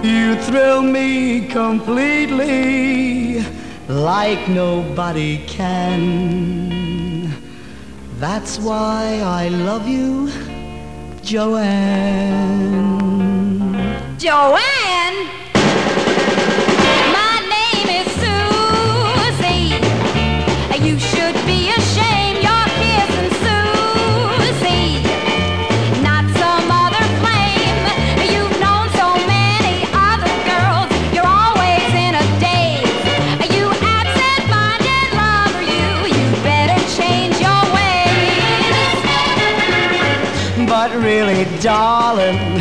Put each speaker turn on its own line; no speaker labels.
You thrill me completely like nobody can. That's why I love you, Joanne.
Joanne? My name is Susie. You should be ashamed you're kissing Susie, not some other flame. You've known so many other girls, you're always in a daze. You absent-minded lover, you better change your ways.
But really, darling,